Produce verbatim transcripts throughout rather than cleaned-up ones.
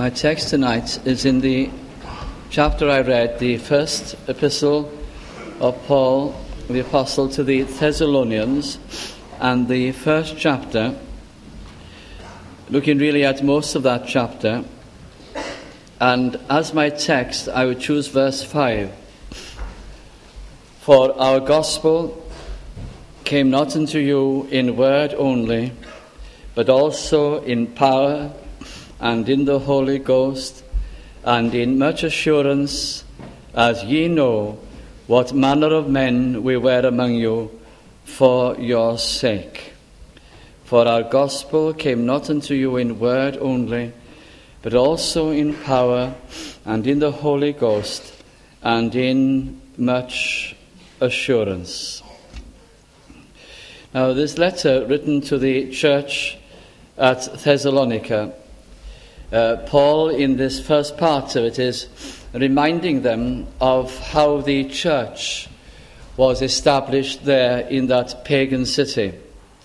My text tonight is in the chapter I read, the first epistle of Paul, the apostle, to the Thessalonians, and the first chapter, looking really at most of that chapter. And as my text, I would choose verse five. For our gospel came not unto you in word only, but also in power and in the Holy Ghost, and in much assurance, as ye know what manner of men we were among you for your sake. For our gospel came not unto you in word only, but also in power and in the Holy Ghost, and in much assurance. Now, this letter written to the church at Thessalonica, Uh, Paul, in this first part of it, is reminding them of how the church was established there in that pagan city.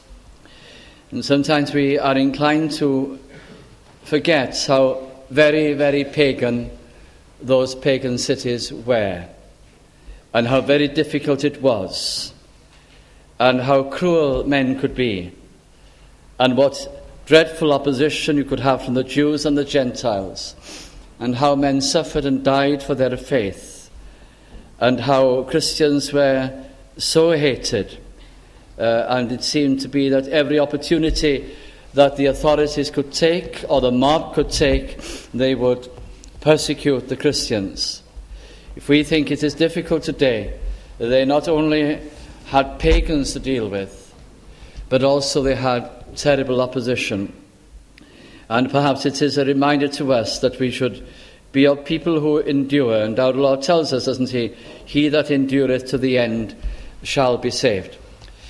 And sometimes we are inclined to forget how very, very pagan those pagan cities were, and how very difficult it was, and how cruel men could be, and what dreadful opposition you could have from the Jews and the Gentiles, and how men suffered and died for their faith, and how Christians were so hated, uh, and it seemed to be that every opportunity that the authorities could take, or the mob could take, they would persecute the Christians. If we think it is difficult today, they not only had pagans to deal with, but also they had terrible opposition. And perhaps it is a reminder to us that we should be a people who endure. And our Lord tells us, doesn't he, he that endureth to the end shall be saved.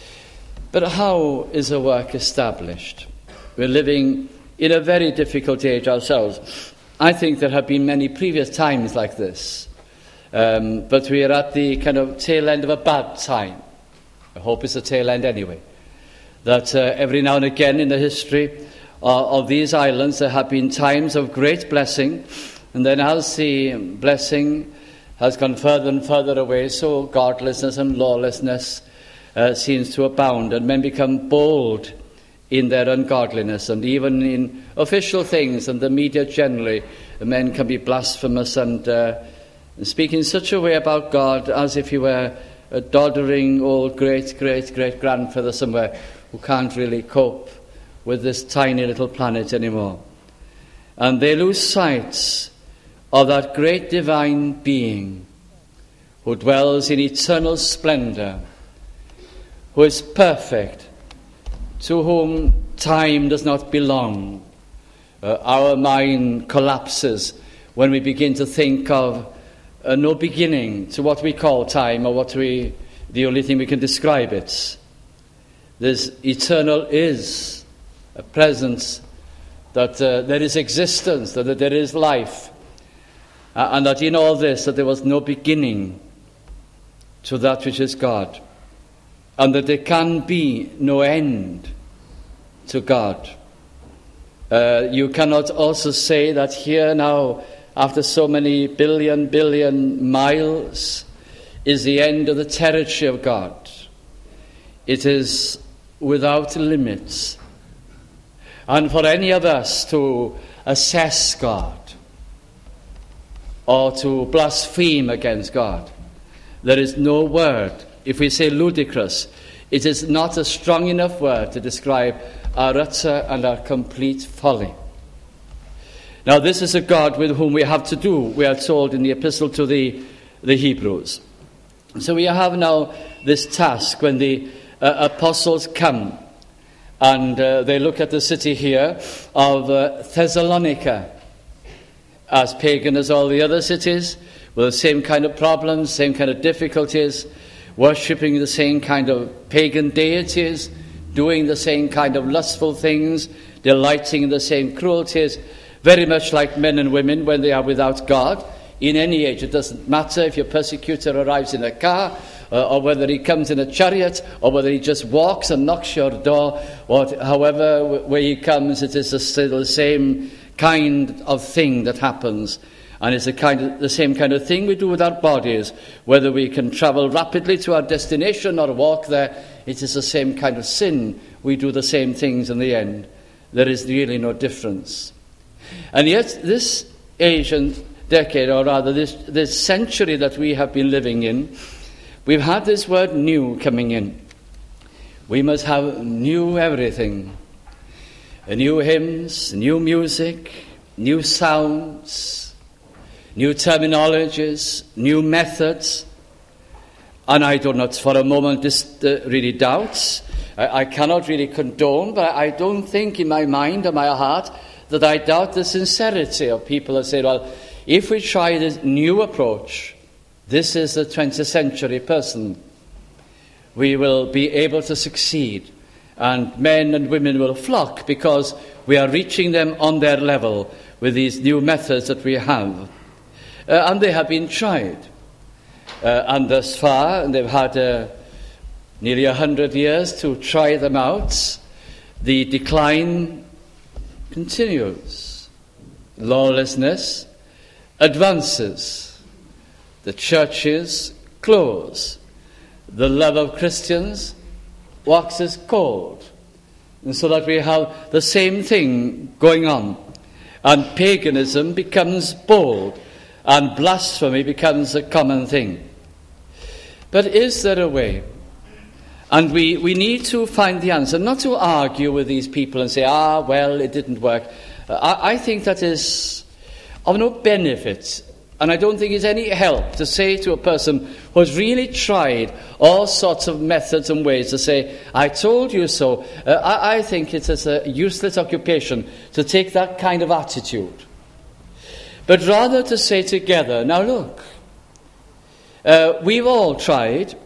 But how is a work established? We're living in a very difficult age ourselves. I think there have been many previous times like this. Um, but we are at the kind of tail end of a bad time. I hope it's the tail end anyway. That uh, every now and again in the history uh, of these islands there have been times of great blessing, and then as the blessing has gone further and further away, so godlessness and lawlessness uh, seems to abound, and men become bold in their ungodliness, and even in official things and the media generally, men can be blasphemous and uh, speak in such a way about God as if he were a doddering old great, great, great grandfather somewhere who can't really cope with this tiny little planet anymore. And they lose sight of that great divine being who dwells in eternal splendor, who is perfect, to whom time does not belong. Uh, our mind collapses when we begin to think of uh, no beginning to what we call time, or what we, the only thing we can describe it. This eternal is a presence, that uh, there is existence, that, that there is life, uh, and that in all this, that there was no beginning to that which is God, and that there can be no end to God. Uh, you cannot also say that here now, after so many billion, billion miles, is the end of the territory of God. It is without limits. And for any of us to assess God or to blaspheme against God, there is no word. If we say ludicrous, it is not a strong enough word to describe our utter and our complete folly. Now, this is a God with whom we have to do, we are told in the epistle to the, the Hebrews. So we have now this task when the Uh, apostles come and uh, they look at the city here of uh, Thessalonica, as pagan as all the other cities, with the same kind of problems, same kind of difficulties, worshipping the same kind of pagan deities, doing the same kind of lustful things, delighting in the same cruelties, very much like men and women when they are without God. In any age, it doesn't matter if your persecutor arrives in a car, uh, or whether he comes in a chariot, or whether he just walks and knocks your door, or however way he comes, it is still the same kind of thing that happens. And it's the, kind of, the same kind of thing we do with our bodies. Whether we can travel rapidly to our destination or walk there, it is the same kind of sin. We do the same things in the end. There is really no difference. And yet this Asian decade, or rather this, this century that we have been living in, we've had this word new coming in. We must have new everything. New hymns, new music, new sounds, new terminologies, new methods. And I do not for a moment dis- uh, really doubt. I, I cannot really condone, but I don't think in my mind or my heart that I doubt the sincerity of people that say, well, if we try this new approach, this is the twentieth century person, we will be able to succeed. And men and women will flock because we are reaching them on their level with these new methods that we have. Uh, and they have been tried. Uh, and thus far, and they've had uh, nearly a hundred years to try them out. The decline continues. Lawlessness advances. The churches close. The love of Christians waxes cold. And so that we have the same thing going on. And paganism becomes bold. And blasphemy becomes a common thing. But is there a way? And we, we need to find the answer. Not to argue with these people and say, ah, well, it didn't work. Uh, I, I think that is of no benefit. And I don't think it's any help to say to a person who has really tried all sorts of methods and ways to say, I told you so. Uh, I, I think it is a useless occupation to take that kind of attitude. But rather to say together, now look, uh, we've all tried.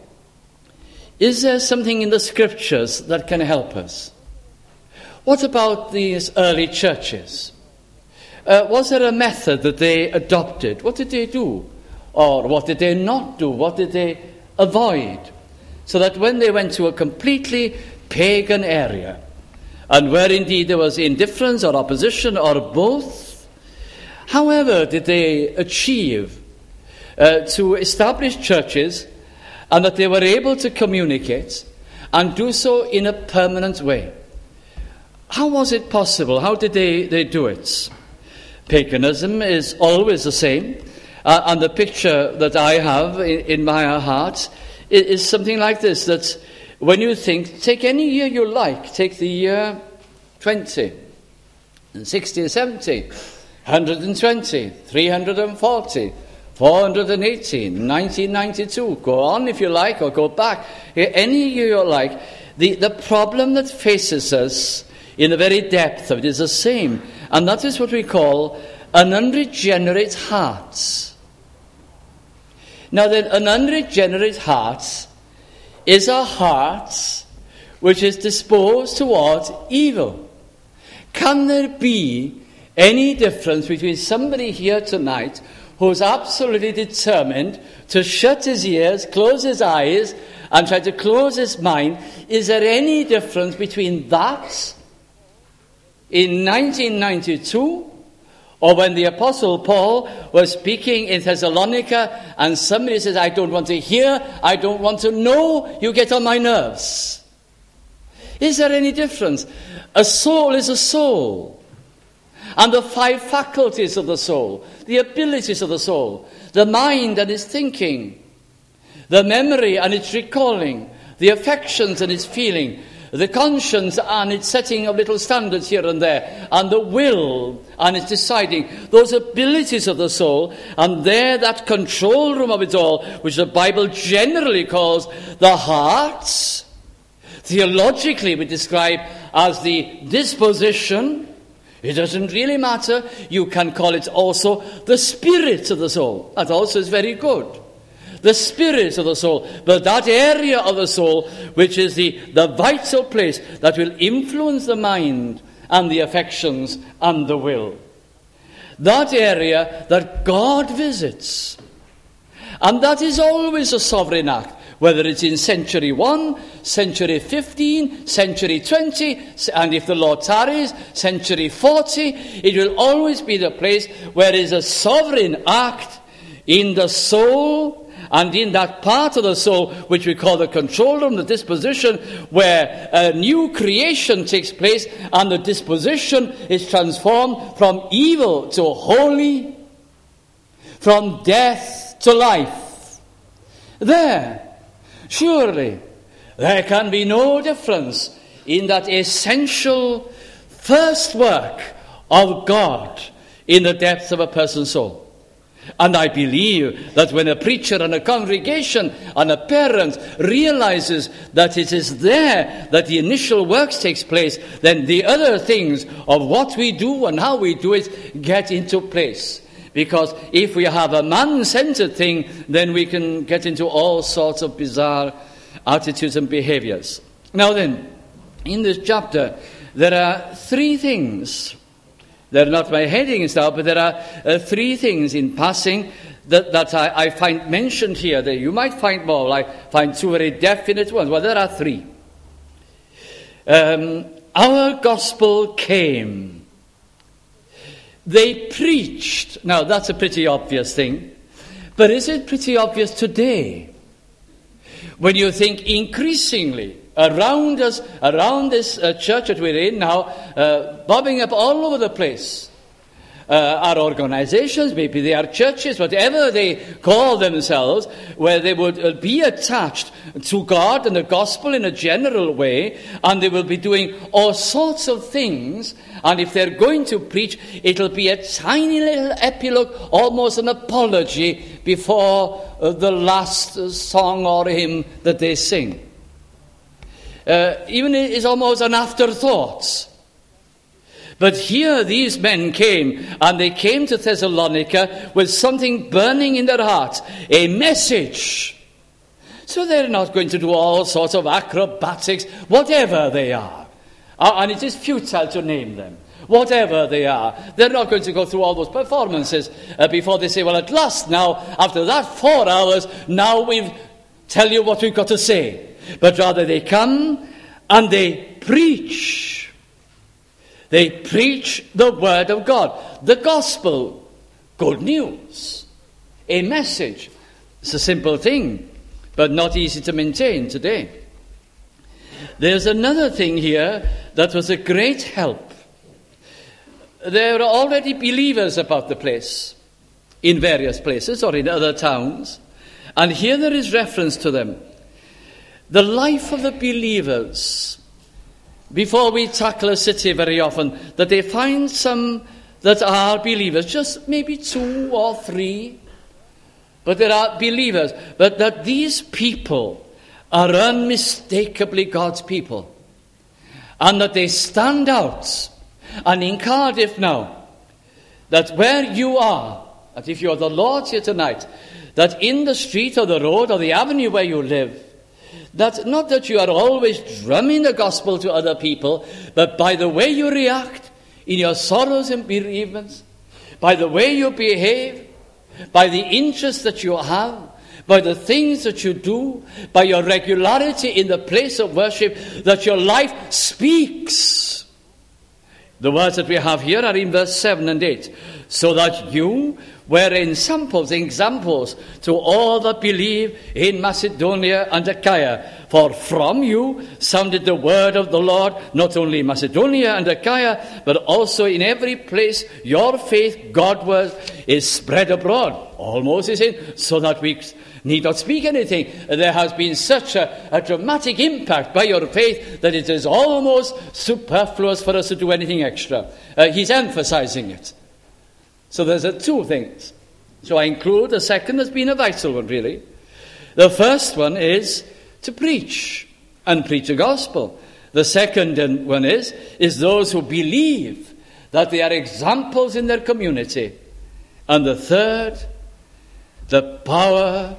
Is there something in the scriptures that can help us? What about these early churches? Uh, was there a method that they adopted? What did they do? Or what did they not do? What did they avoid? So that when they went to a completely pagan area, and where indeed there was indifference or opposition or both, however did they achieve uh, to establish churches and that they were able to communicate and do so in a permanent way? How was it possible? How did they, they do it? Paganism is always the same, uh, and the picture that I have in, in my heart is, is something like this, that when you think, take any year you like, take the year twenty, sixty, seventy, one hundred twenty, three hundred forty, four hundred eighteen, nineteen ninety-two, go on if you like, or go back, any year you like, the, the problem that faces us in the very depth of it is the same. And that is what we call an unregenerate heart. Now then, an unregenerate heart is a heart which is disposed towards evil. Can there be any difference between somebody here tonight who's absolutely determined to shut his ears, close his eyes, and try to close his mind? Is there any difference between that in nineteen ninety-two, or when the Apostle Paul was speaking in Thessalonica and somebody says, I don't want to hear, I don't want to know, you get on my nerves? Is there any difference? A soul is a soul. And the five faculties of the soul, the abilities of the soul, the mind and its thinking, the memory and its recalling, the affections and its feeling, the conscience and its setting of little standards here and there, and the will and its deciding, those abilities of the soul, and there that control room of it all, which the Bible generally calls the heart, theologically we describe as the disposition. It doesn't really matter. You can call it also the spirit of the soul. That also is very good. The spirit of the soul, but that area of the soul which is the, the vital place that will influence the mind and the affections and the will. That area that God visits. And that is always a sovereign act. whether it's in century one, century fifteen, century twenty, and if the Lord tarries, century forty, it will always be the place where there is a sovereign act in the soul, and in that part of the soul which we call the control room, the disposition, where a new creation takes place, and the disposition is transformed from evil to holy, from death to life. There, surely, there can be no difference in that essential first work of God in the depths of a person's soul. And I believe that when a preacher and a congregation and a parent realizes that it is there that the initial works takes place, then the other things of what we do and how we do it get into place. Because if we have a man-centered thing, then we can get into all sorts of bizarre attitudes and behaviors. Now then, in this chapter, there are three things. They're not my headings now, but there are uh, three things in passing that, that I, I find mentioned here. That you might find more. I find two very definite ones. Well, there are three. Um, our gospel came. They preached. Now, that's a pretty obvious thing. But is it pretty obvious today? When you think increasingly around us, around this uh, church that we're in now, uh, bobbing up all over the place, uh, are organizations, maybe they are churches, whatever they call themselves, where they would uh, be attached to God and the gospel in a general way, and they will be doing all sorts of things, and if they're going to preach, it'll be a tiny little epilogue, almost an apology, before uh, the last uh, song or hymn that they sing. Uh, even it is almost an afterthought. But here these men came, and they came to Thessalonica with something burning in their hearts, a message. So they're not going to do all sorts of acrobatics, whatever they are. Uh, and it is futile to name them. Whatever they are. They're not going to go through all those performances uh, before they say, well, at last now, after that four hours, now we've tell you what we've got to say. But rather they come and they preach. They preach the word of God. The gospel. Good news. A message. It's a simple thing, but not easy to maintain today. There's another thing here that was a great help. There are already believers about the place, in various places or in other towns. And here there is reference to them. The life of the believers, before we tackle a city very often, that they find some that are believers, just maybe two or three, but there are believers, but that these people are unmistakably God's people, and that they stand out. And in Cardiff now, that where you are, that if you are the Lord's here tonight, that in the street or the road or the avenue where you live, that not that you are always drumming the gospel to other people, but by the way you react in your sorrows and bereavements, by the way you behave, by the interest that you have, by the things that you do, by your regularity in the place of worship, that your life speaks. The words that we have here are in verse seven and eight. So that you were examples, examples to all that believe in Macedonia and Achaia. For from you sounded the word of the Lord, not only in Macedonia and Achaia, but also in every place your faith Godward is spread abroad. Almost is in, so that we need not speak anything. There has been such a, a dramatic impact by your faith that it is almost superfluous for us to do anything extra. Uh, he's emphasizing it. So there's a two things. So I include the second as being a vital one, really. The first one is to preach and preach the gospel. The second one is, is those who believe that they are examples in their community. And the third, the power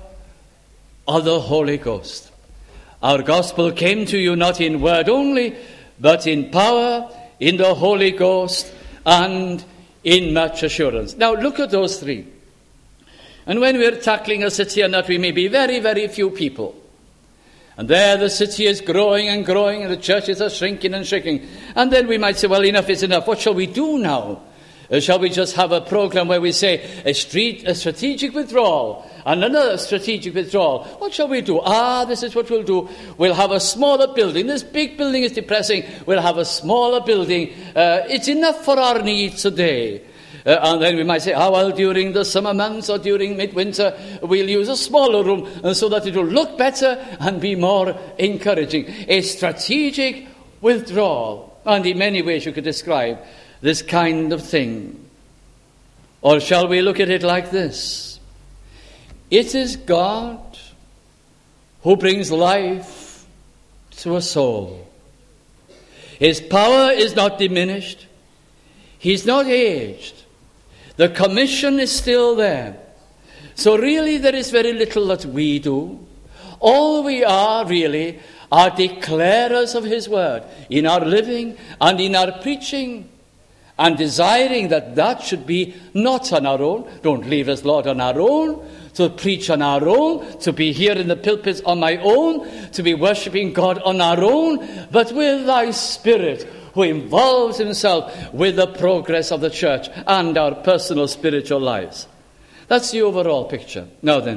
of the Holy Ghost. Our gospel came to you not in word only, but in power, in the Holy Ghost, and in much assurance. Now look at those three. And when we're tackling a city and that we may be very, very few people, And there the city is growing and growing, and the churches are shrinking and shrinking. And then we might say, well, enough is enough. What shall we do now? Uh, shall we just have a program where we say a, street, a strategic withdrawal and another strategic withdrawal? What shall we do? Ah, this is what we'll do. We'll have a smaller building. This big building is depressing. We'll have a smaller building. Uh, it's enough for our needs today. Uh, and then we might say, ah, well, during the summer months or during midwinter, we'll use a smaller room uh, so that it will look better and be more encouraging. A strategic withdrawal. And in many ways you could describe this kind of thing. Or shall we look at it like this? It is God who brings life to a soul. His power is not diminished. He's not aged. The commission is still there. So really there is very little that we do. All we are really are declarers of his word in our living and in our preaching, and desiring that that should be not on our own. Don't leave us, Lord, on our own, to preach on our own, to be here in the pulpit on my own, to be worshipping God on our own, but with thy Spirit, who involves himself with the progress of the church and our personal spiritual lives. That's the overall picture. Now then,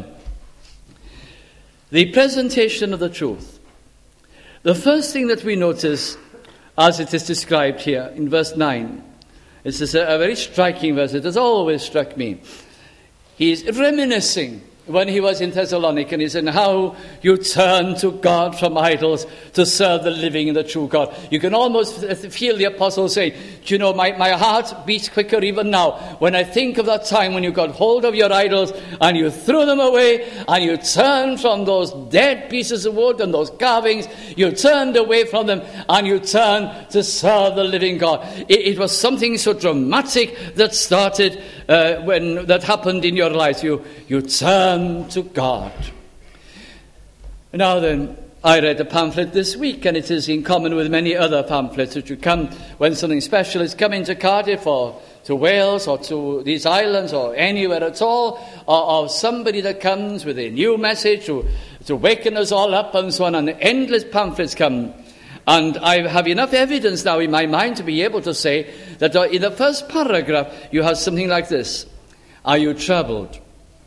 the presentation of the truth. The first thing that we notice, as it is described here in verse nine, this is a, a very striking verse. It has always struck me. He's reminiscing when he was in Thessalonica, and he said, how you turn to God from idols to serve the living and the true God. You can almost feel the apostle saying, do you know, my, my heart beats quicker even now when I think of that time when you got hold of your idols and you threw them away and you turned from those dead pieces of wood and those carvings. You turned away from them and you turned to serve the living God. It, it was something so dramatic that started uh, when that happened in your life. You, you turned to God. Now then, I read a pamphlet this week, and it is in common with many other pamphlets which you come when something special is coming to Cardiff or to Wales or to these islands or anywhere at all, or, or somebody that comes with a new message to, to waken us all up and so on, and endless pamphlets come. And I have enough evidence now in my mind to be able to say that in the first paragraph you have something like this. Are you troubled?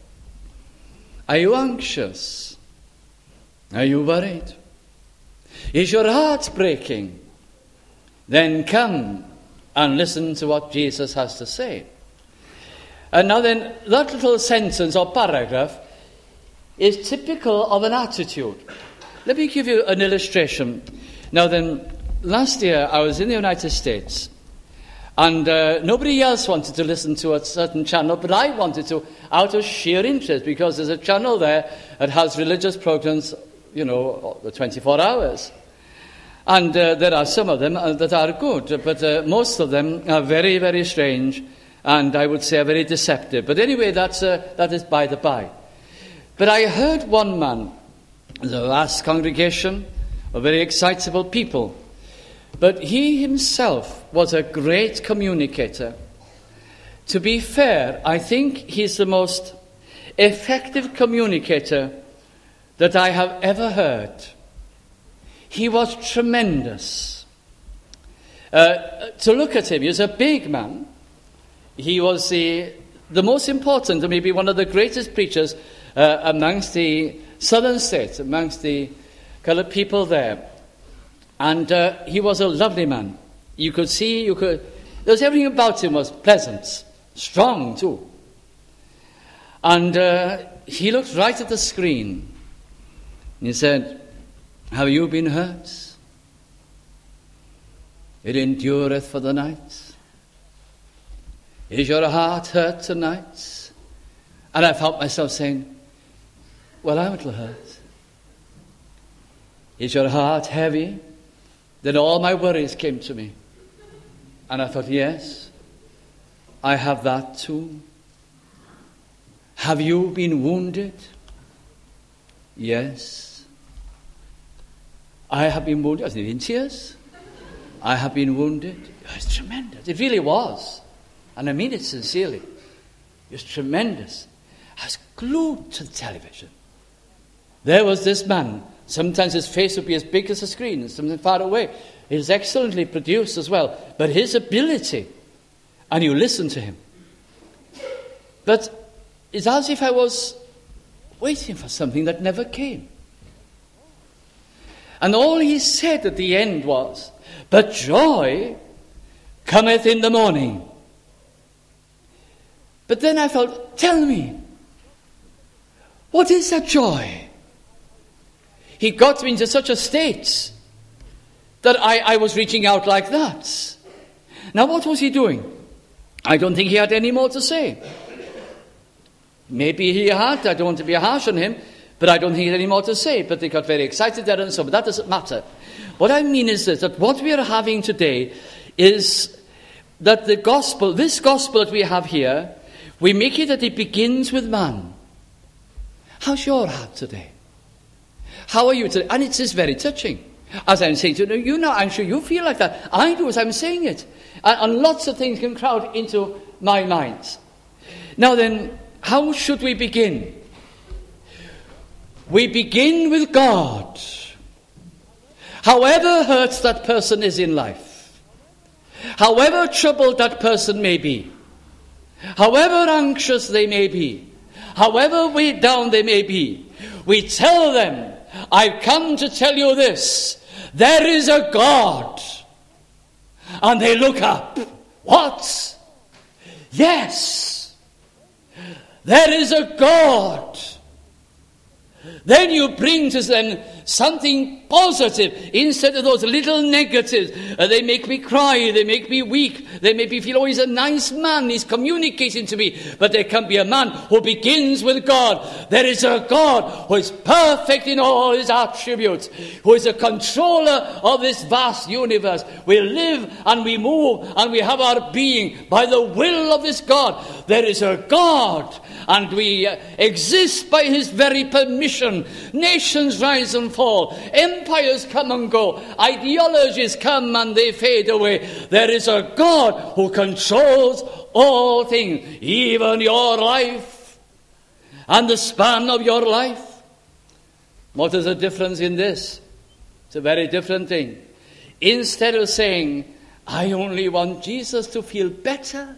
Are you anxious? Are you worried? Is your heart breaking? Then come and listen to what Jesus has to say. And now then, that little sentence or paragraph is typical of an attitude. Let me give you an illustration. Now then, last year I was in the United States, and uh, nobody else wanted to listen to a certain channel, but I wanted to, out of sheer interest, because there's a channel there that has religious programs, you know, the twenty-four hours. And uh, there are some of them uh, that are good, but uh, most of them are very, very strange, and I would say are very deceptive. But anyway, that's uh, that is by the by. But I heard one man, the vast congregation, of very excitable people, but he himself was a great communicator. To be fair, I think he's the most effective communicator that I have ever heard. He was tremendous. Uh, to look at him, he was a big man. He was the, the most important, and maybe one of the greatest preachers uh, amongst the southern states, amongst the colored people there. And uh, he was a lovely man. You could see, you could, there was everything about him was pleasant, strong too. And uh, he looked right at the screen. He said, have you been hurt? It endureth for the night. Is your heart hurt tonight? And I felt myself saying, well, I'm a little hurt. Is your heart heavy? Then all my worries came to me. And I thought, yes, I have that too. Have you been wounded? Yes. I have been wounded. I was in tears. I have been wounded. It's tremendous. It really was. And I mean it sincerely. It's tremendous. I was glued to the television. There was this man Sometimes his face would be as big as a screen, something far away. It is excellently produced as well. But his ability, and you listen to him. But it's as if I was waiting for something that never came. And all he said at the end was, "But joy cometh in the morning." But then I felt, tell me, what is that joy? He got me into such a state that I, I was reaching out like that. Now what was he doing? I don't think he had any more to say. Maybe he had, I don't want to be harsh on him, but I don't think he had any more to say. But they got very excited there and so, but that doesn't matter. What I mean is this, that what we are having today is that the gospel, this gospel that we have here, we make it that it begins with man. How's your heart today? How are you today? And it is very touching. As I'm saying to you, you know, I'm sure you feel like that. I do as I'm saying it. And, and lots of things can crowd into my mind. Now then, how should we begin? We begin with God. However hurt that person is in life, however troubled that person may be, however anxious they may be, however weighed down they may be, we tell them, I've come to tell you this, there is a God. And they look up. What? Yes, there is a God. Then you bring to them something positive instead of those little negatives. Uh, they make me cry, they make me weak, they make me feel, oh, he's a nice man, he's communicating to me. But there can be a man who begins with God. There is a God who is perfect in all his attributes, who is a controller of this vast universe. We live and we move and we have our being by the will of this God. There is a God, and we uh, exist by his very permission. Nations rise and fall. Empires come and go. Ideologies come and they fade away. There is a God who controls all things, even your life and the span of your life. What is the difference in this? It's a very different thing. Instead of saying, I only want Jesus to feel better,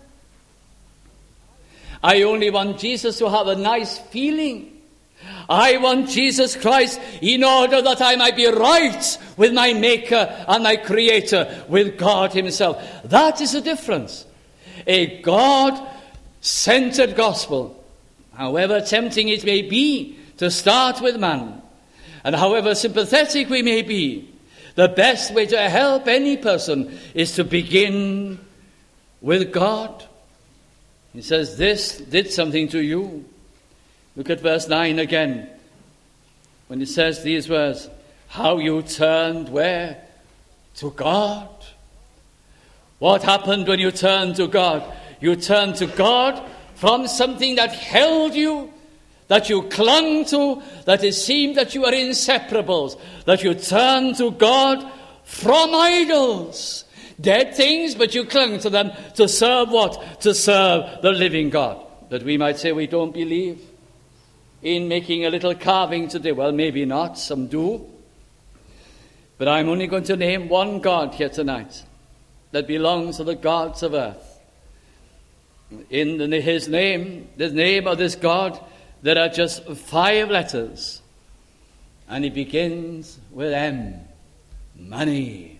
I only want Jesus to have a nice feeling, I want Jesus Christ in order that I might be right with my Maker and my Creator, with God himself. That is the difference. A God-centered gospel, however tempting it may be to start with man, and however sympathetic we may be, the best way to help any person is to begin with God. He says, this did something to you. Look at verse nine again, when it says these words, how you turned where? To God. What happened when you turned to God? You turned to God from something that held you, that you clung to, that it seemed that you were inseparables, that you turned to God from idols. Dead things, but you clung to them to serve what? To serve the living God. That we might say we don't believe in making a little carving today. Well, maybe not, some do. But I'm only going to name one God here tonight that belongs to the gods of earth. In his name, the name of this God, there are just five letters. And it begins with M. Money.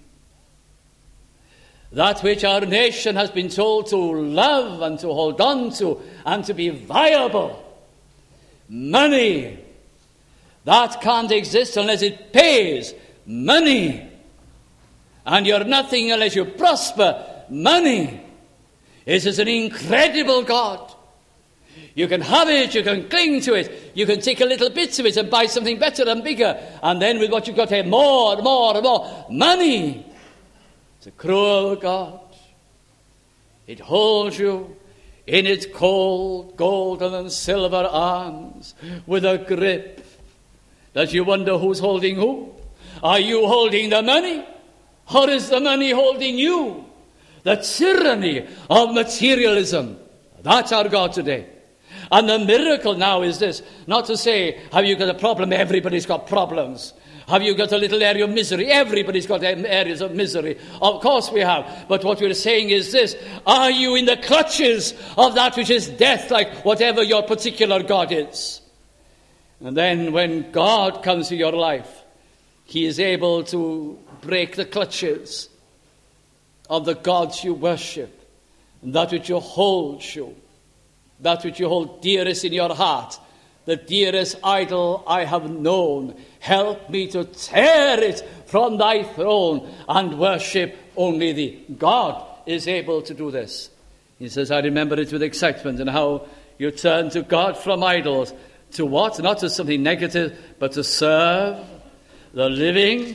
That which our nation has been told to love and to hold on to and to be viable. Money. That can't exist unless it pays. Money. And you're nothing unless you prosper. Money. It is an incredible God. You can have it, you can cling to it, you can take a little bit of it and buy something better and bigger. And then with what you've got, have more and more and more. Money. It's a cruel God. It holds you in its cold, golden and silver arms with a grip that you wonder who's holding who. Are you holding the money? Or is the money holding you? The tyranny of materialism. That's our God today. And the miracle now is this. Not to say, have you got a problem? Everybody's got problems. Have you got a little area of misery? Everybody's got areas of misery. Of course we have. But what we're saying is this: are you in the clutches of that which is death, like whatever your particular God is? And then when God comes to your life, he is able to break the clutches of the gods you worship, and that which you hold you, that which you hold dearest in your heart, the dearest idol I have known. Help me to tear it from thy throne and worship only thee. God is able to do this. He says, I remember it with excitement, and how you turn to God from idols. To what? Not to something negative, but to serve the living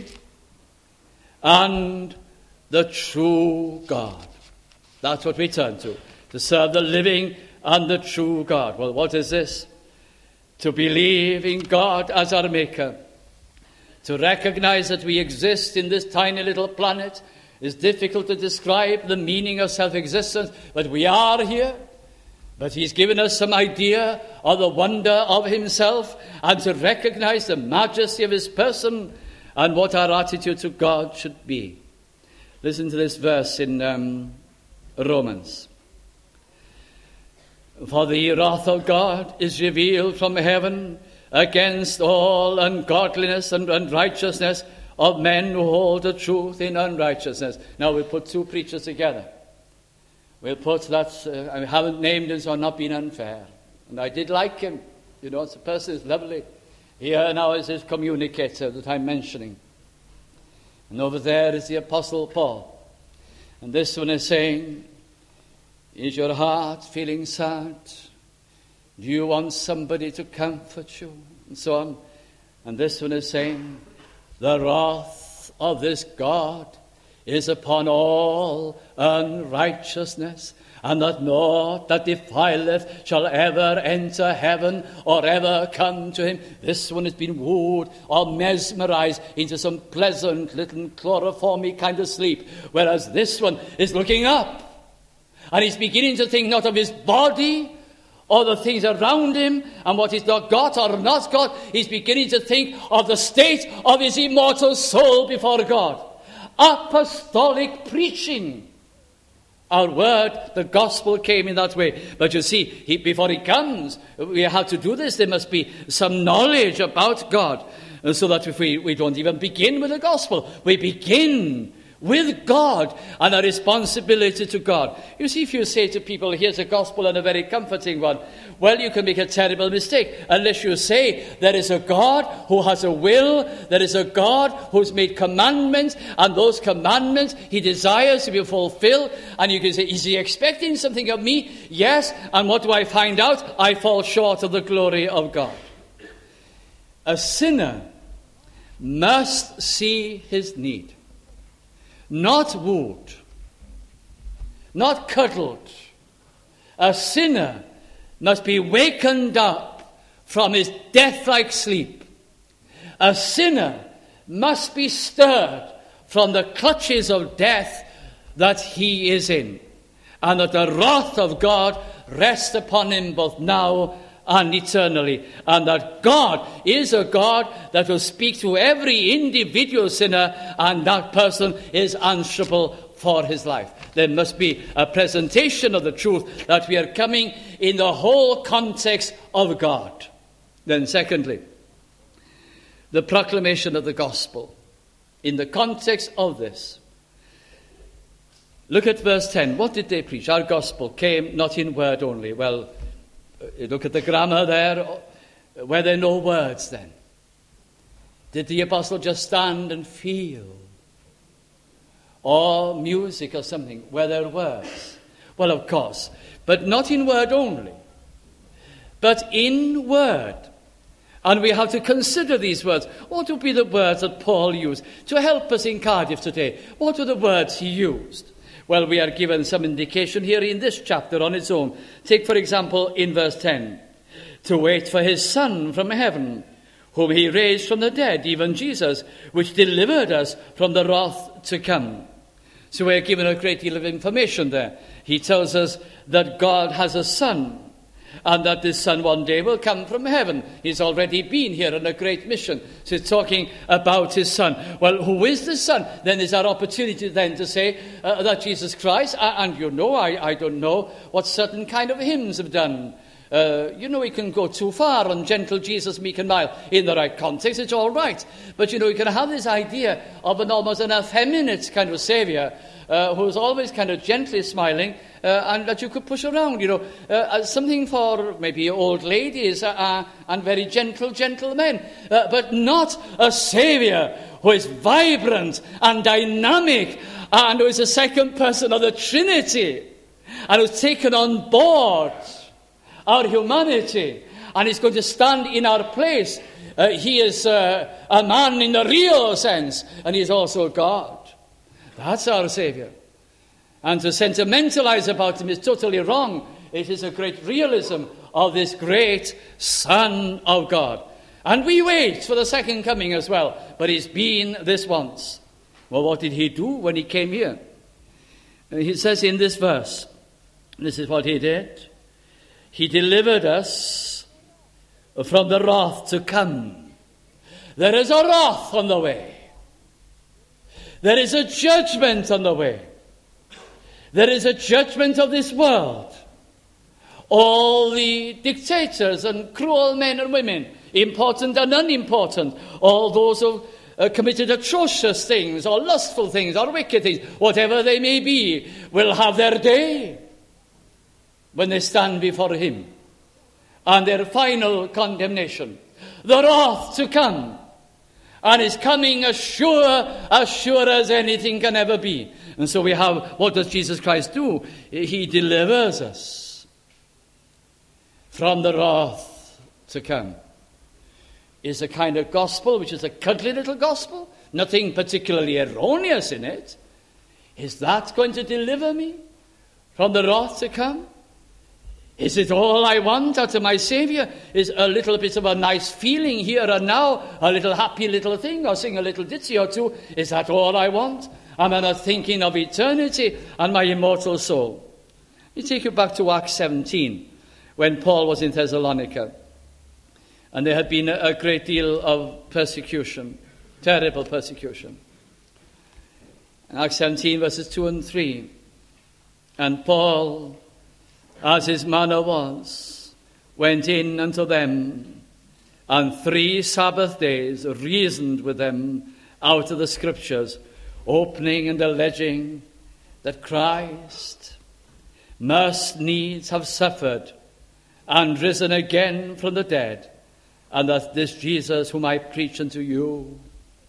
and the true God. That's what we turn to. To serve the living and the true God. Well, what is this? To believe in God as our Maker. To recognize that we exist in this tiny little planet. It's difficult to describe the meaning of self-existence, but we are here. But he's given us some idea of the wonder of himself, and to recognize the majesty of his person and what our attitude to God should be. Listen to this verse in um, Romans. For the wrath of God is revealed from heaven against all ungodliness and unrighteousness of men who hold the truth in unrighteousness. Now we put two preachers together. We'll put that, uh, I haven't named him, so I'm not being unfair. And I did like him. You know, the person is lovely. Here now is his communicator that I'm mentioning. And over there is the Apostle Paul. And this one is saying, is your heart feeling sad? Do you want somebody to comfort you? And so on. And this one is saying, the wrath of this God is upon all unrighteousness, and that naught that defileth shall ever enter heaven or ever come to him. This one has been wooed or mesmerized into some pleasant little chloroformy kind of sleep, whereas this one is looking up, and he's beginning to think not of his body or the things around him and what he's not got or not got. He's beginning to think of the state of his immortal soul before God. Apostolic preaching. Our word, the gospel, came in that way. But you see, he, before he comes, we have to do this. There must be some knowledge about God. So that if we, we don't even begin with the gospel, we begin with God and a responsibility to God. You see, if you say to people, here's a gospel and a very comforting one, well, you can make a terrible mistake unless you say there is a God who has a will, there is a God who's made commandments, and those commandments he desires to be fulfilled. And you can say, is he expecting something of me? Yes. And what do I find out? I fall short of the glory of God. A sinner must see his need. Not wooed, not cuddled. A sinner must be wakened up from his death-like sleep. A sinner must be stirred from the clutches of death that he is in, and that the wrath of God rests upon him both now and eternally, and that God is a God that will speak to every individual sinner, and that person is answerable for his life. There must be a presentation of the truth that we are coming in the whole context of God. Then secondly, the proclamation of the gospel in the context of this. Look at verse ten. What did they preach? Our gospel came not in word only. Well, look at the grammar there. Were there no words then? Did the apostle just stand and feel? Or music or something? Were there words? Well, of course. But not in word only. But in word. And we have to consider these words. What would be the words that Paul used to help us in Cardiff today? What were the words he used? Well, we are given some indication here in this chapter on its own. Take, for example, in verse ten. To wait for his Son from heaven, whom he raised from the dead, even Jesus, which delivered us from the wrath to come. So we are given a great deal of information there. He tells us that God has a Son, and that this Son one day will come from heaven. He's already been here on a great mission. So it's talking about his Son. Well, who is the Son? Then there's our opportunity then to say uh, that Jesus Christ, uh, and you know, I, I don't know what certain kind of hymns have done. Uh, you know, we can go too far on gentle Jesus, meek and mild. In the right context, it's all right. But, you know, you can have this idea of an almost an effeminate kind of Saviour uh, who's always kind of gently smiling uh, and that you could push around, you know. Uh, something for maybe old ladies uh, uh, and very gentle gentlemen. Uh, but not a Saviour who is vibrant and dynamic and who is the second person of the Trinity and who's taken on board our humanity, and is going to stand in our place. Uh, he is uh, a man in the real sense, and he is also God. That's our Saviour. And to sentimentalize about him is totally wrong. It is a great realism of this great Son of God. And we wait for the second coming as well, but he's been this once. Well, what did he do when he came here? He says in this verse, this is what he did. He delivered us from the wrath to come. There is a wrath on the way. There is a judgment on the way. There is a judgment of this world. All the dictators and cruel men and women, important and unimportant, all those who uh, committed atrocious things or lustful things or wicked things, whatever they may be, will have their day when they stand before him, and their final condemnation, the wrath to come, and is coming as sure, as sure as anything can ever be. And so we have, what does Jesus Christ do? He delivers us from the wrath to come. It's a kind of gospel which is a cuddly little gospel, nothing particularly erroneous in it. Is that going to deliver me from the wrath to come? Is it all I want out of my Saviour? Is a little bit of a nice feeling here and now, a little happy little thing, or sing a little ditty or two? Is that all I want? Am I not thinking of eternity and my immortal soul? Let me take you back to Acts seventeen, when Paul was in Thessalonica. And there had been a, a great deal of persecution, terrible persecution. In Acts seventeen, verses two and three. And Paul, as his manner was, went in unto them, and three Sabbath days reasoned with them out of the Scriptures, opening and alleging that Christ must needs have suffered and risen again from the dead, and that this Jesus whom I preach unto you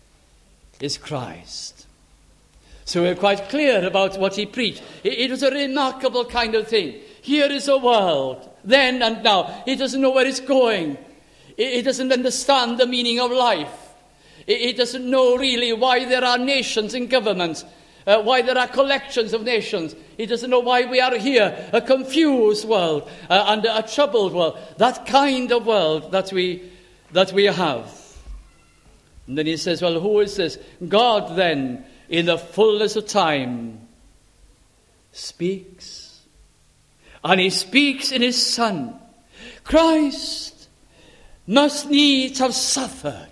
is Christ. So we're quite clear about what he preached. It was a remarkable kind of thing. Here is a world, then and now. He doesn't know where it's going. He doesn't understand the meaning of life. He doesn't know really why there are nations and governments, uh, why there are collections of nations. He doesn't know why we are here, a confused world uh, and a troubled world. That kind of world that we that we have. And then he says, well, who is this? God then, in the fullness of time, speaks. And he speaks in his Son. Christ must needs have suffered.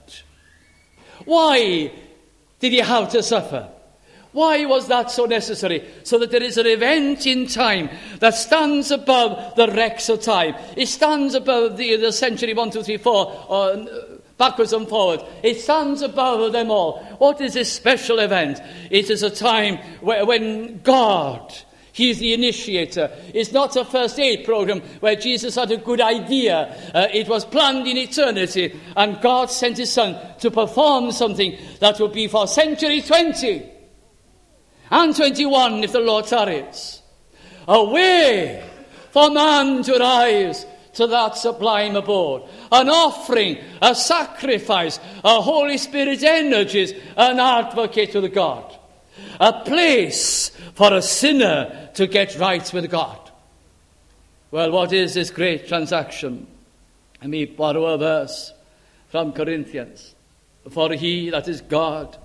Why did he have to suffer? Why was that so necessary? So that there is an event in time that stands above the wrecks of time. It stands above the, the century one, two, three, four, uh, backwards and forward. It stands above them all. What is this special event? It is a time where, when God, he is the initiator. It's not a first aid program where Jesus had a good idea. Uh, it was planned in eternity, and God sent his Son to perform something that would be for century twenty and twenty-one if the Lord tarries. A way for man to rise to that sublime abode. An offering, a sacrifice, a Holy Spirit energies, an advocate to the God. A place for a sinner to get right with God. Well, what is this great transaction? Let me borrow a verse from Corinthians. For he, that is God,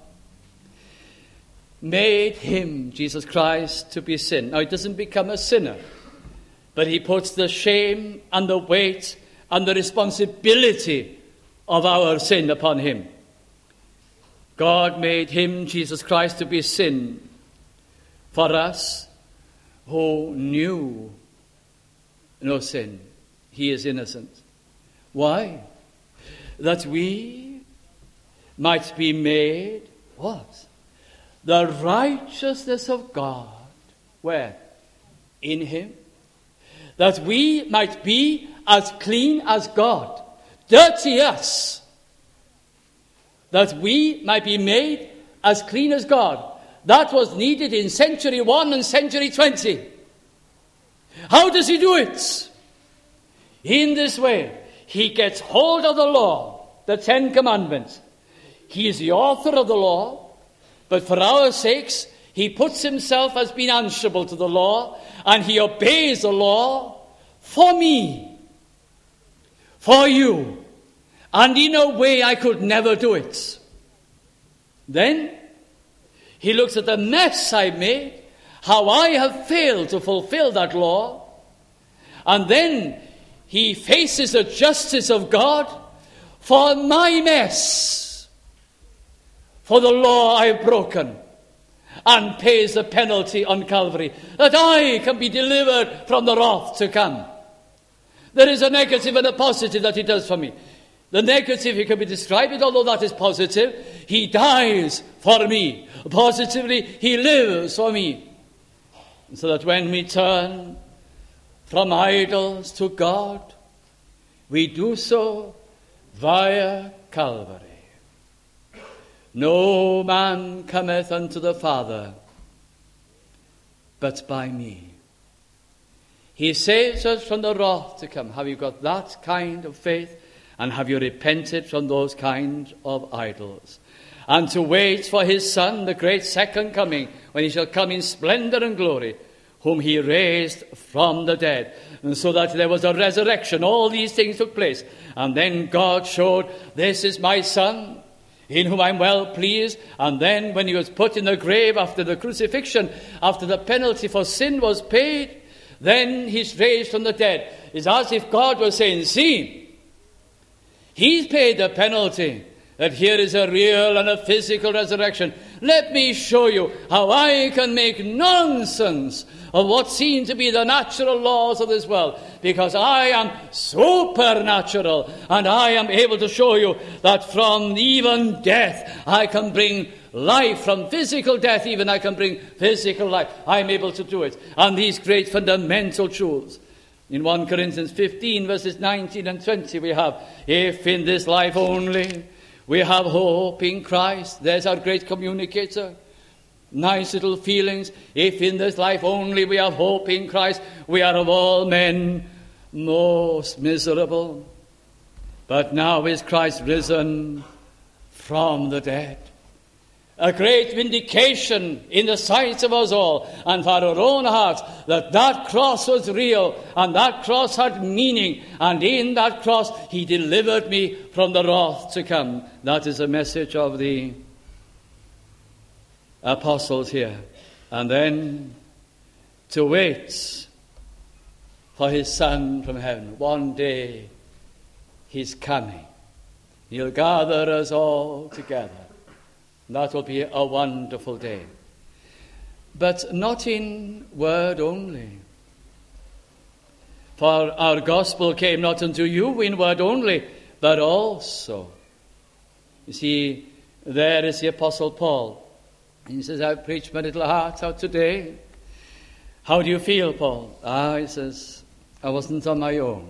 made him, Jesus Christ, to be sin. Now, he doesn't become a sinner but he puts the shame and the weight and the responsibility of our sin upon him. God made him, Jesus Christ, to be sin for us who knew no sin. He is innocent. Why? That we might be made, what? The righteousness of God. Where? In him. That we might be as clean as God. Dirty us. That we might be made as clean as God. That was needed in century one and century twenty. How does he do it? In this way, he gets hold of the law, the Ten Commandments. He is the author of the law, but for our sakes, he puts himself as being answerable to the law, and he obeys the law for me, for you, and in a way I could never do it. Then he looks at the mess I made, how I have failed to fulfill that law, and then he faces the justice of God for my mess, for the law I've broken, and pays the penalty on Calvary, that I can be delivered from the wrath to come. There is a negative and a positive that he does for me. The negative, he can be described it, although that is positive. He dies for me. Positively, he lives for me. So that when we turn from idols to God, we do so via Calvary. No man cometh unto the Father but by me. He saves us from the wrath to come. Have you got that kind of faith? And have you repented from those kind of idols? And to wait for his Son, the great second coming, when he shall come in splendor and glory, whom he raised from the dead. And so that there was a resurrection. All these things took place. And then God showed, this is my Son, in whom I'm well pleased. And then when he was put in the grave after the crucifixion, after the penalty for sin was paid, then he's raised from the dead. It's as if God was saying, see, he's paid the penalty, that here is a real and a physical resurrection. Let me show you how I can make nonsense of what seem to be the natural laws of this world, because I am supernatural, and I am able to show you that from even death I can bring life. From physical death even I can bring physical life. I am able to do it. And these great fundamental truths. In First Corinthians fifteen, verses nineteen and twenty, we have, if in this life only we have hope in Christ. There's our great communicator. Nice little feelings. If in this life only we have hope in Christ, we are of all men most miserable. But now is Christ risen from the dead. A great vindication in the sight of us all and for our own hearts, that that cross was real and that cross had meaning, and in that cross he delivered me from the wrath to come. That is the message of the apostles here. And then to wait for his Son from heaven. One day he's coming. He'll gather us all together. That will be a wonderful day. But not in word only. For our gospel came not unto you in word only, but also. You see, there is the Apostle Paul. He says, I preached my little heart out today. How do you feel, Paul? Ah, he says, I wasn't on my own.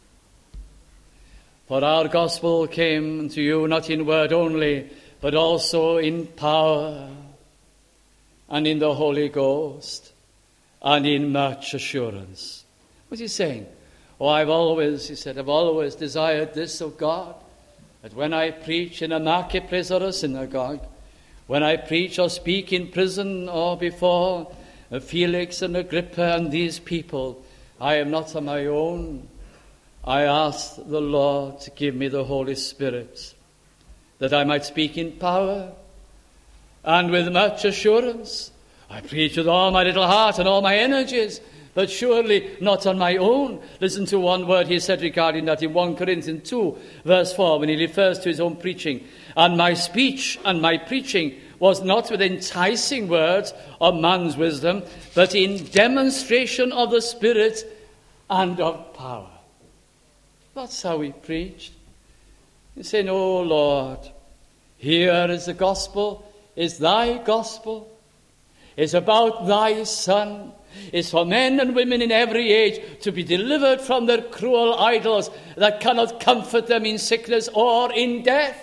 For our gospel came to you not in word only, but also in power, and in the Holy Ghost, and in much assurance. What's he saying? Oh, I've always, he said, I've always desired this of God, that when I preach in a marketplace or a synagogue, when I preach or speak in prison or before Felix and Agrippa and these people, I am not on my own. I ask the Lord to give me the Holy Spirit, that I might speak in power and with much assurance. I preach with all my little heart and all my energies, but surely not on my own. Listen to one word he said regarding that in First Corinthians two, verse four, when he refers to his own preaching. And my speech and my preaching was not with enticing words of man's wisdom, but in demonstration of the Spirit and of power. That's how he preached. He's saying, oh Lord, here is the gospel, is thy gospel. It's about thy Son. It's for men and women in every age to be delivered from their cruel idols that cannot comfort them in sickness or in death.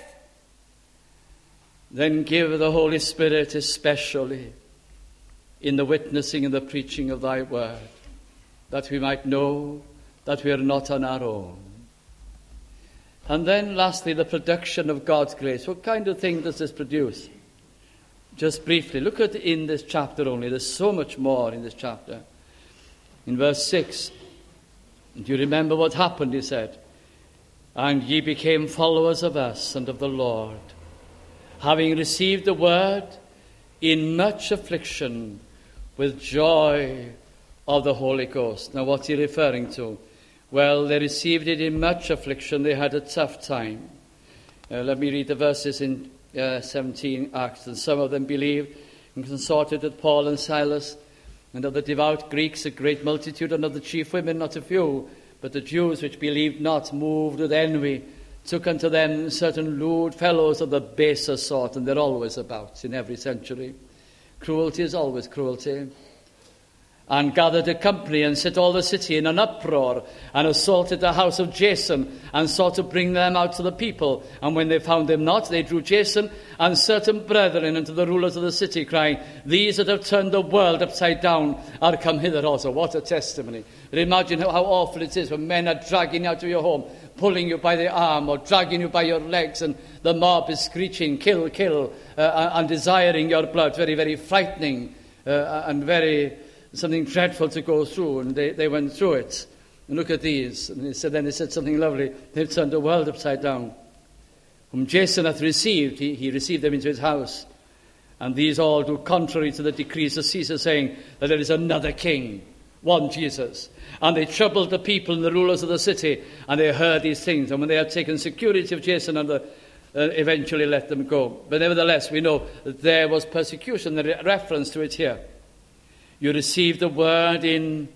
Then give the Holy Spirit especially in the witnessing and the preaching of thy word, that we might know that we are not on our own. And then lastly, the production of God's grace. What kind of thing does this produce? Just briefly, look at in this chapter only. There's so much more in this chapter. In verse six, do you remember what happened, he said? And ye became followers of us and of the Lord, having received the word in much affliction with joy of the Holy Ghost. Now, what's he referring to? Well, they received it in much affliction. They had a tough time. Uh, let me read the verses in uh, seventeen Acts. And some of them believed and consorted with Paul and Silas, and of the devout Greeks a great multitude, and of the chief women not a few. But the Jews which believed not, moved with envy, took unto them certain lewd fellows of the baser sort, and they're always about in every century. Cruelty is always cruelty. And gathered a company and set all the city in an uproar, and assaulted the house of Jason, and sought to bring them out to the people. And when they found them not, they drew Jason and certain brethren unto the rulers of the city, crying, these that have turned the world upside down are come hither also. What a testimony. But imagine how, how awful it is when men are dragging you out of your home, pulling you by the arm or dragging you by your legs, and the mob is screeching, kill, kill, uh, and desiring your blood. Very, very frightening uh, and very... something dreadful to go through, and they, they went through it. And look at these. And he said, then he said something lovely. They've turned the world upside down. Whom Jason hath received, he, he received them into his house. And these all do contrary to the decrees of Caesar, saying that there is another king, one Jesus. And they troubled the people and the rulers of the city, and they heard these things. And when they had taken security of Jason, and the, uh, eventually let them go. But nevertheless, we know that there was persecution, the reference to it here. You received the word in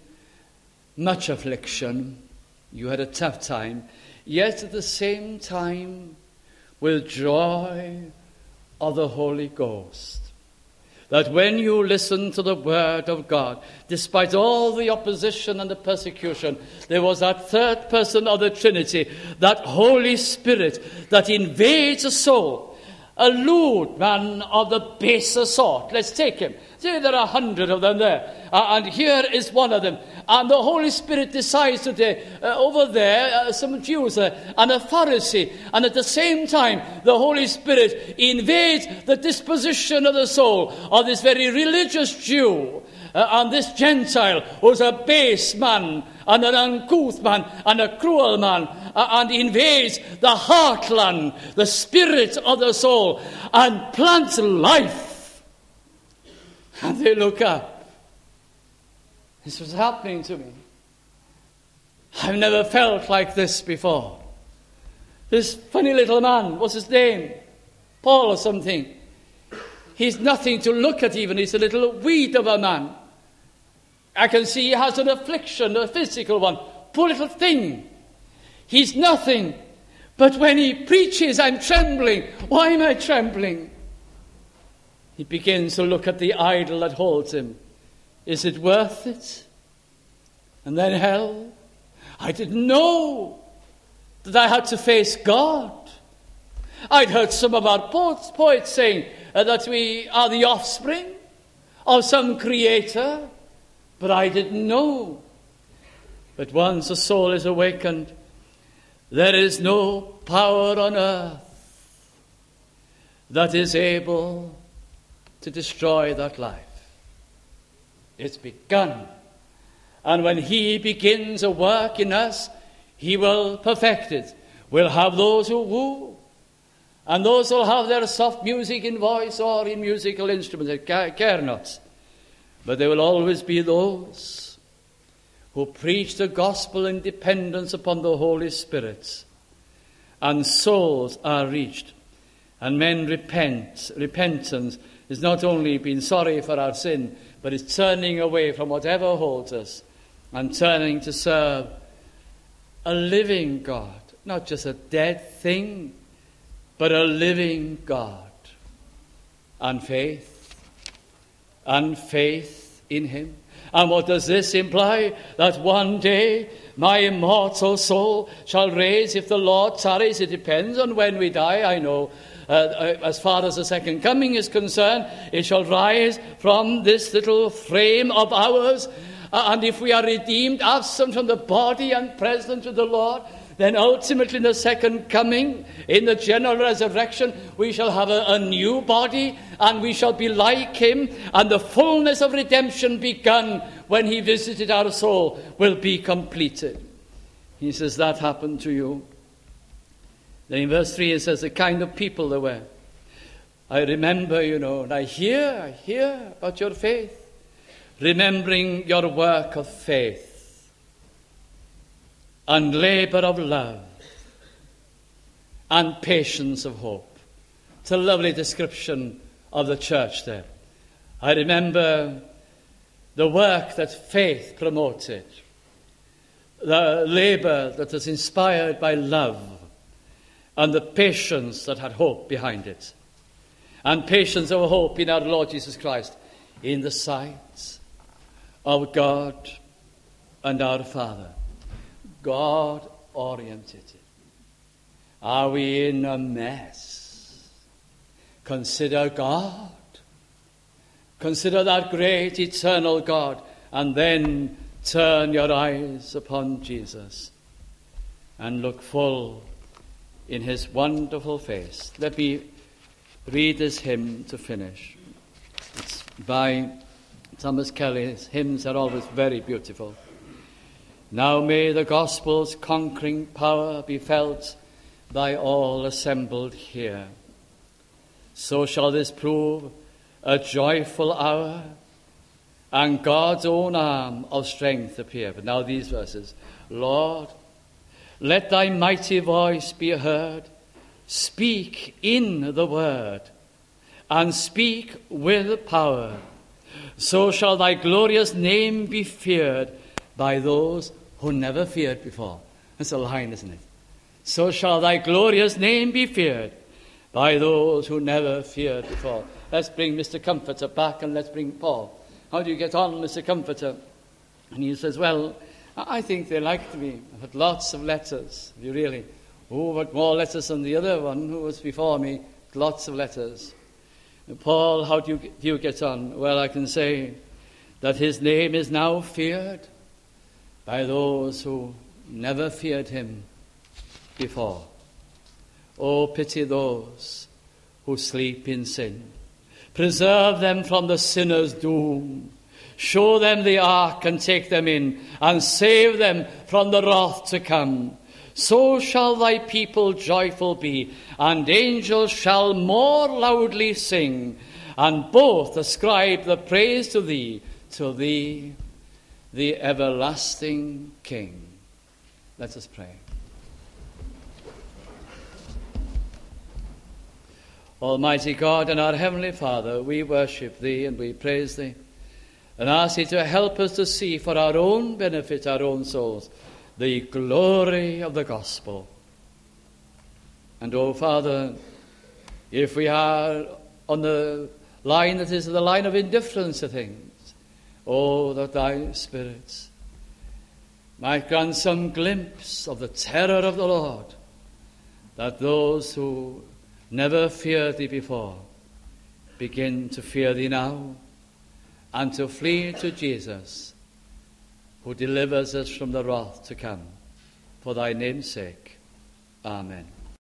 much affliction. You had a tough time. Yet at the same time, with joy of the Holy Ghost. That when you listen to the word of God, despite all the opposition and the persecution, there was that third person of the Trinity, that Holy Spirit that invades a soul. A lewd man of the baser sort. Let's take him. Say there are a hundred of them there. Uh, and here is one of them. And the Holy Spirit decides today, uh, over there, uh, some Jews uh, and a Pharisee. And at the same time, the Holy Spirit invades the disposition of the soul of this very religious Jew. Uh, and this Gentile who's a base man and an uncouth man and a cruel man, uh, and invades the heartland, the spirit of the soul, and plants life. And they look up. This was happening to me. I've never felt like this before. This funny little man, what's his name? Paul or something. He's nothing to look at even. He's a little weed of a man. I can see he has an affliction, a physical one. Poor little thing. He's nothing. But when he preaches, I'm trembling. Why am I trembling? He begins to look at the idol that holds him. Is it worth it? And then hell. I didn't know that I had to face God. I'd heard some of our poets, poets saying uh, that we are the offspring of some creator. But I didn't know. But once a soul is awakened, there is no power on earth that is able to destroy that life. It's begun. And when he begins a work in us, he will perfect it. We'll have those who woo, and those who will have their soft music in voice or in musical instruments. They care not. But there will always be those who preach the gospel in dependence upon the Holy Spirit, and souls are reached, and men repent. Repentance is not only being sorry for our sin, but it's turning away from whatever holds us and turning to serve a living God, not just a dead thing, but a living God. And faith, and faith in him. And what does this imply? That one day my immortal soul shall raise, if the Lord tarries. It depends on when we die, I know. Uh, as far as the second coming is concerned, it shall rise from this little frame of ours. Uh, and if we are redeemed, absent from the body and present with the Lord, then ultimately in the second coming, in the general resurrection, we shall have a, a new body, and we shall be like him, and the fullness of redemption begun when he visited our soul will be completed. He says, that happened to you. Then in verse three it says, the kind of people they were. I remember, you know, and I hear, I hear about your faith, remembering your work of faith and labor of love and patience of hope. It's a lovely description of the church there. I remember the work that faith promoted, the labor that was inspired by love, and the patience that had hope behind it. And patience of hope in our Lord Jesus Christ, in the sight of God and our Father. God-oriented. Are we in a mess? Consider God. Consider that great eternal God, and then turn your eyes upon Jesus and look full in his wonderful face. Let me read this hymn to finish. It's by Thomas Kelly. His hymns are always very beautiful. Now may the gospel's conquering power be felt by all assembled here. So shall this prove a joyful hour, and God's own arm of strength appear. But now these verses. Lord, let thy mighty voice be heard. Speak in the word, and speak with power. So shall thy glorious name be feared by those who never feared before. That's a line, isn't it? So shall thy glorious name be feared by those who never feared before. Let's bring Mister Comforter back, and let's bring Paul. How do you get on, Mister Comforter? And he says, well, I think they liked me. I've had lots of letters. You really? Oh, but more letters than the other one who was before me. Lots of letters. And Paul, how do you, do you get on? Well, I can say that his name is now feared by those who never feared him before. Oh, pity those who sleep in sin. Preserve them from the sinner's doom. Show them the ark and take them in, and save them from the wrath to come. So shall thy people joyful be, and angels shall more loudly sing, and both ascribe the praise to thee, to thee, the everlasting King. Let us pray. Almighty God and our Heavenly Father, we worship thee and we praise thee, and ask thee to help us to see for our own benefit, our own souls, the glory of the gospel. And, oh Father, if we are on the line that is the line of indifference to things, oh, that thy Spirit might grant some glimpse of the terror of the Lord, that those who never feared thee before begin to fear thee now, and to flee to Jesus, who delivers us from the wrath to come. For thy name's sake. Amen.